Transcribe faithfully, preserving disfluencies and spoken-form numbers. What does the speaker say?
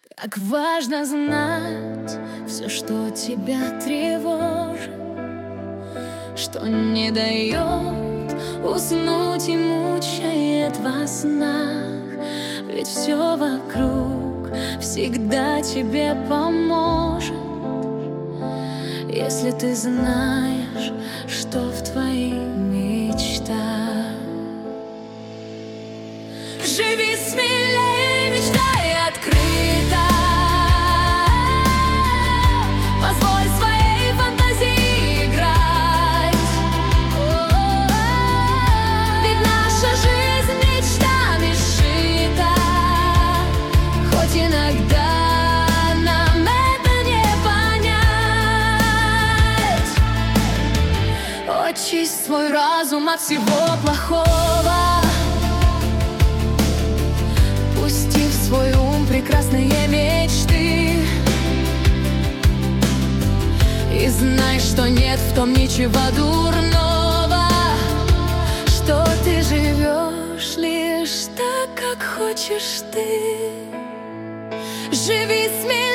Как важно знать все, что тебя тревожит, что не дает уснуть и мучает во снах. Ведь все вокруг всегда тебе поможет, если ты знаешь, что в твоих мечтах. Живи смелее, мечтай открыто, позволь своей фантазии играть. Ведь наша жизнь мечтами сшита, хоть иногда нам это не понять. Очисть свой разум от всего плохого, пусти в свой ум прекрасные мечты, и знай, что нет в том ничего дурного, что ты живешь лишь так, как хочешь ты. Живи смелее.